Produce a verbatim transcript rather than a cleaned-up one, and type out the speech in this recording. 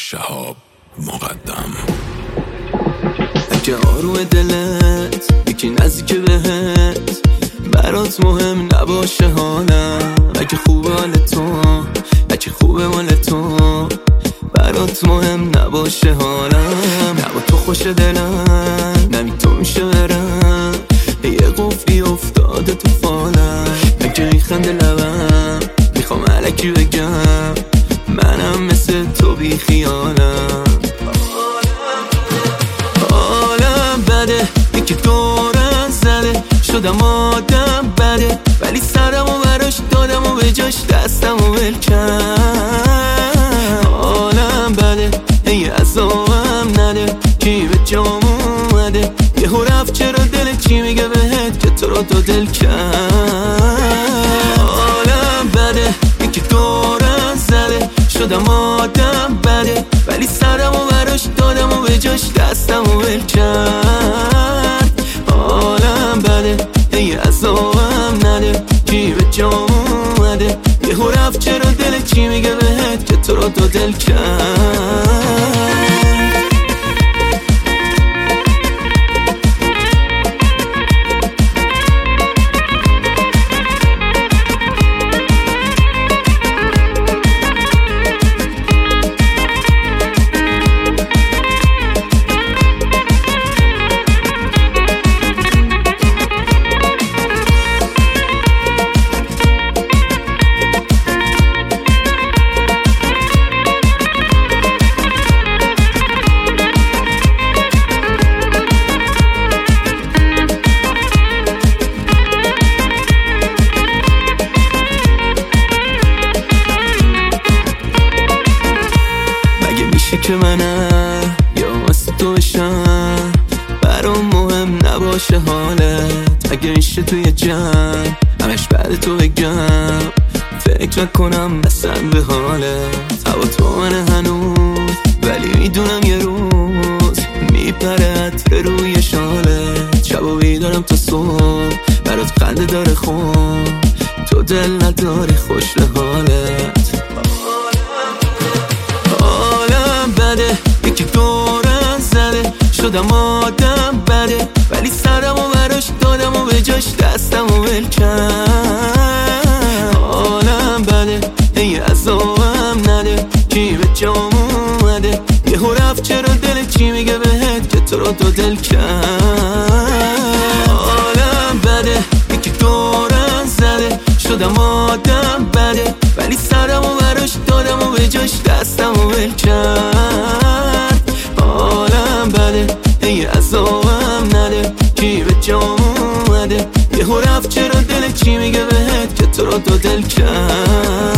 شهاب مقدم. اگه آروم دلت یکی نزدیک بهت برات مهم نباشه حالم، اگه خوبه حال تو، اگه خوبه مال تو برات مهم نباشه حالم، نه با تو خوش دلم نمی تو میشه برم، یه قفلی افتاده تو فالم، اگه میخنده لبم میخوام علکی بگم منم مثل تو بی خیالم. حالم بده یکی دورم زده، شدم آدم بده ولی سرمو براش دادم و به جاش دستمو ول کرد. حالم بده ای عذابم نده، کی به جام اومده یهو رفت چرا دلت چی میگه بهت که تو رو دو دل کرد. حالم بده یکی دورم زده، شدم آدم بده ولی سرمو براش دادم و به جاش دستمو ول کرد. حالم بده ای عذابم نده، کی به جام اومده یهو رفت چرا دلت چی میگه بهت که تو رو دو دل کرد. که منم یا واسه تو بشم برام مهم نباشه حالت، اگه میشه توی جمع همش بعد تو بگم فکر نکنم اصلا به حالت. هوا تو من هنوز ولی میدونم یه روز میپره عطر روی شالت، شب و بیدارم تا صبح برات خنده داره خون، تو دل نداری خوش به حالت. یکی دورم زده، شدم آدم بده ولی سرمو براش دادم و به جاش دستمو ول کرد. حالم بده ای عذابم نده، کی به جام اومده یهو رفت چرا دلت چی میگه بهت که تو رو دو دل کرد. حالم بده یکی دورم زده، شدم آدم بده ولی سرمو براش دادم و به جاش دستمو ول کرد. حالم بده ای عذابم نده، کی به جام اومده یهو رفت چرا دلت چی میگه بهت که تو رو دو دل کرد.